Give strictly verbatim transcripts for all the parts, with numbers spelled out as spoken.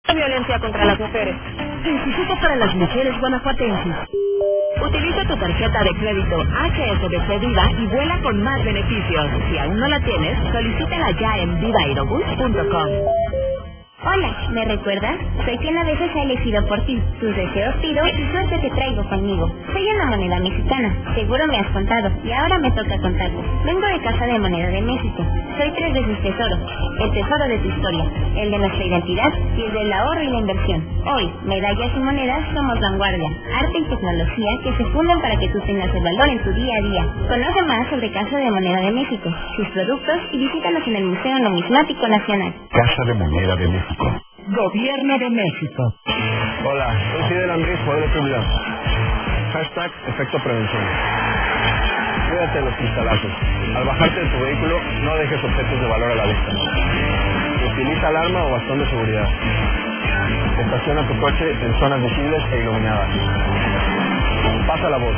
Violencia contra las mujeres. Instituto para las Mujeres Guanajuatenses. Utiliza tu tarjeta de crédito H S B C Viva y vuela con más beneficios. Si aún no la tienes, solicítala ya en viva aerobús punto com. Hola, ¿me recuerdas? Soy quien a veces ha elegido por ti. Tus deseos pido y suerte te traigo conmigo. Soy una moneda mexicana. Seguro me has contado y ahora me toca contarte. Vengo de Casa de Moneda de México. Soy tres veces tesoro. El tesoro de tu historia, el de nuestra identidad y el del ahorro y la inversión. Hoy, medallas y monedas somos vanguardia, arte y tecnología que se funden para que tú tengas el valor en tu día a día. Conoce más sobre Casa de Moneda de México, sus productos y visítanos en el Museo Numismático Nacional. Casa de Moneda de México. Gobierno de México. Hola, soy Fidel Andrés, poder de seguridad. Hashtag efecto prevención. Cuídate de los cristalaces. Al bajarte de tu vehículo, no dejes objetos de valor a la vista. Utiliza alarma o bastón de seguridad. Estaciona tu coche en zonas visibles e iluminadas. Pasa la voz.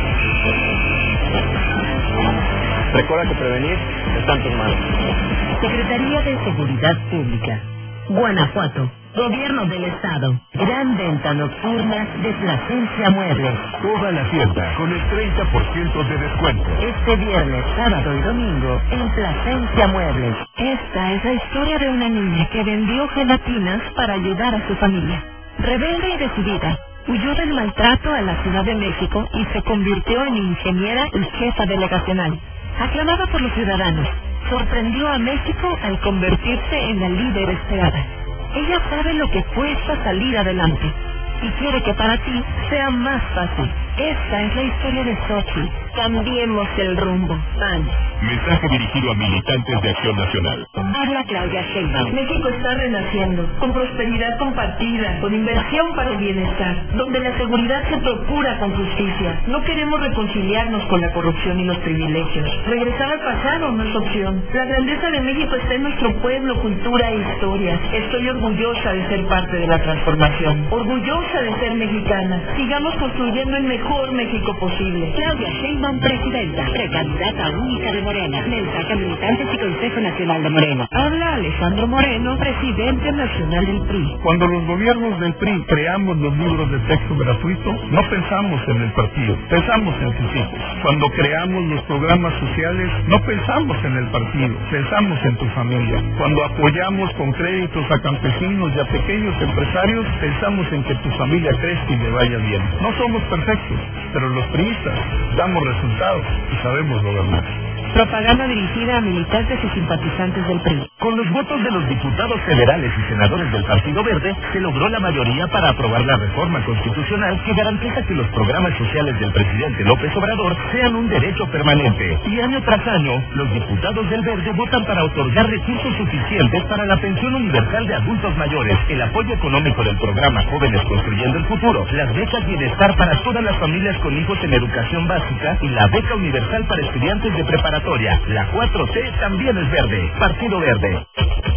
Recuerda que prevenir está en tus manos. Secretaría de Seguridad Pública. Guanajuato. Gobierno del Estado. Gran venta nocturna de Plasencia Muebles. Toda la tienda con el treinta por ciento de descuento. Este viernes, sábado y domingo en Plasencia Muebles. Esta es la historia de una niña que vendió gelatinas para ayudar a su familia. Rebelde y decidida, huyó del maltrato a la Ciudad de México y se convirtió en ingeniera y jefa delegacional. Aclamada por los ciudadanos, sorprendió a México al convertirse en la líder esperada. Ella sabe lo que cuesta salir adelante y quiere que para ti sea más fácil. Esta es la historia de Xochitl. Cambiemos el rumbo. P A N. Mensaje dirigido a militantes de Acción Nacional. Habla Claudia Sheinbaum. México está renaciendo, con prosperidad compartida, con inversión para el bienestar, donde la seguridad se procura con justicia. No queremos reconciliarnos con la corrupción y los privilegios. Regresar al pasado no es opción. La grandeza de México está en nuestro pueblo, cultura e historia. Estoy orgullosa de ser parte de la transformación. Orgullosa de ser mexicana. Sigamos construyendo el mejor México posible. Claudia Sheinbaum, presidenta, precandidata única de Morena. Mensaje a militantes y Consejo Nacional de Morena. Habla Alejandro Moreno, presidente nacional del P R I. Cuando los gobiernos del P R I creamos los libros de texto gratuito, no pensamos en el partido, pensamos en tus hijos. Cuando creamos los programas sociales, no pensamos en el partido, pensamos en tu familia. Cuando apoyamos con créditos a campesinos y a pequeños empresarios, pensamos en que tu familia crezca y le vaya bien. No somos perfectos, pero los priistas damos resultados y sabemos gobernar. Propaganda dirigida a militantes y simpatizantes del P R I. Con los votos de los diputados federales y senadores del Partido Verde, se logró la mayoría para aprobar la reforma constitucional que garantiza que los programas sociales del presidente López Obrador sean un derecho permanente. Y año tras año, los diputados del Verde votan para otorgar recursos suficientes para la pensión universal de adultos mayores, el apoyo económico del programa Jóvenes Construyendo el Futuro, las becas bienestar para todas las familias con hijos en educación básica y la beca universal para estudiantes de preparatoria. La cuatro T también es verde. Partido Verde.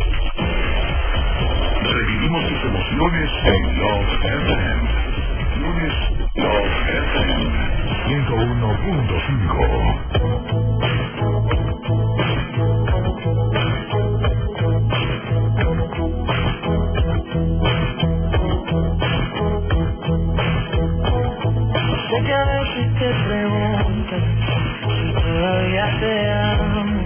Revivimos tus emociones en Love F M. Lunes Love F M ciento uno punto cinco. Sé que a veces te preguntas si todavía te amo.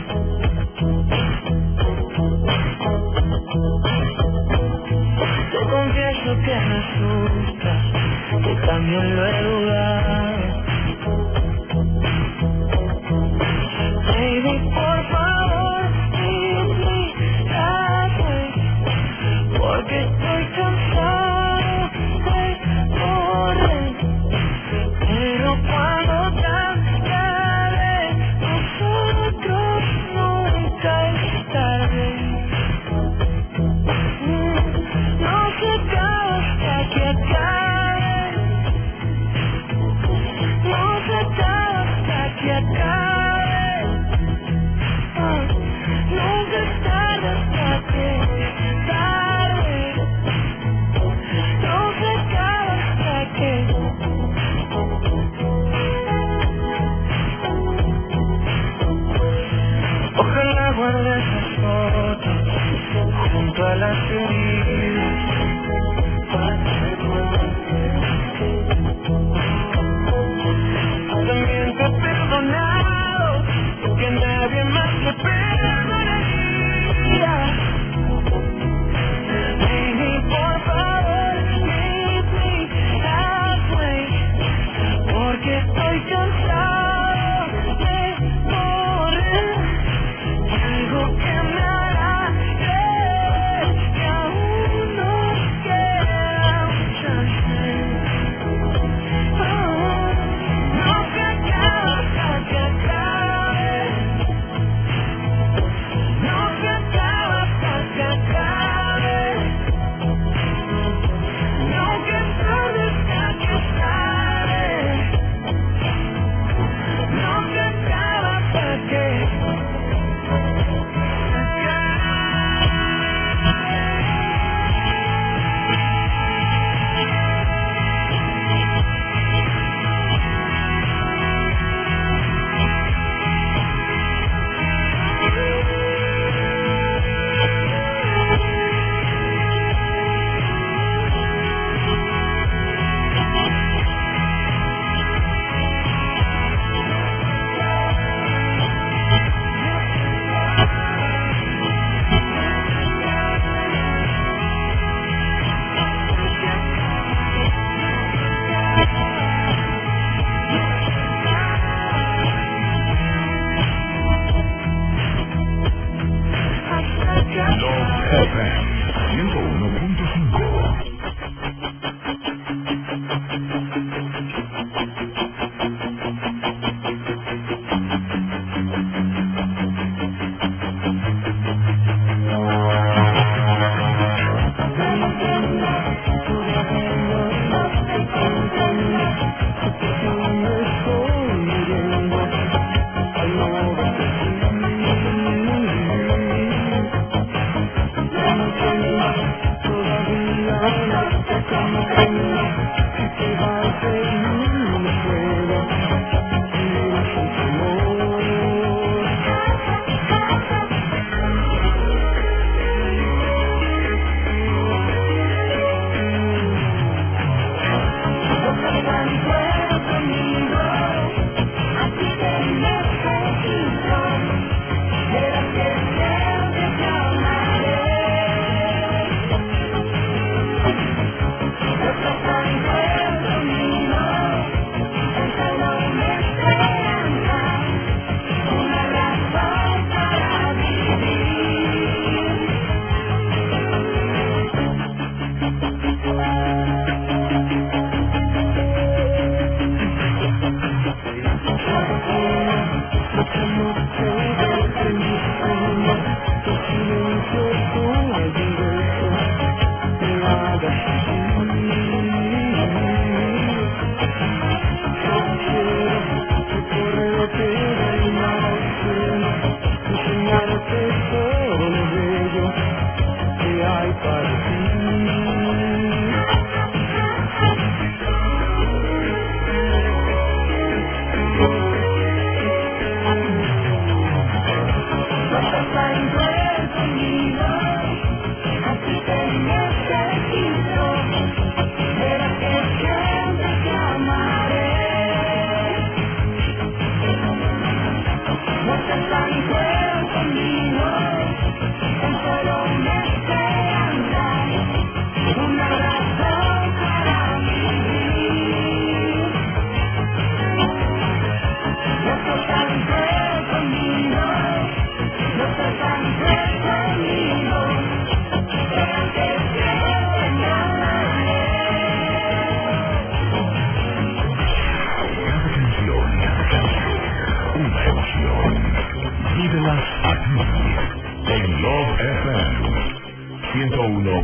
Te confieso que me asusta, que también lo he dudado. Baby, por favor, dime algo, porque estoy cansado de correr. Pero cuando cambia de nosotros nunca es tarde. No se acaba hasta que acabe. No se acaba.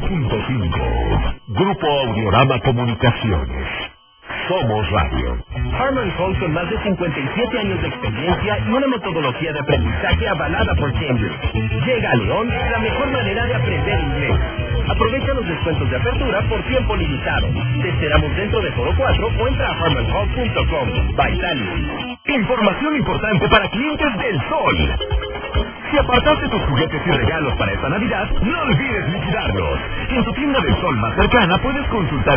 punto cinco. Grupo Audiorama Comunicaciones. Somos radio. Harman Hall, con más de cincuenta y siete años de experiencia y una metodología de aprendizaje avalada por Cambridge. Llega a León la mejor manera de aprender inglés. Aprovecha los descuentos de apertura por tiempo limitado. Te esperamos dentro de Foro cuatro o entra a harman hall punto com. Baitali. Información importante para clientes del Sol. Si apartaste tus juguetes y regalos para esta Navidad, no olvides liquidarlos. En tu tienda del Sol más cercana puedes consultar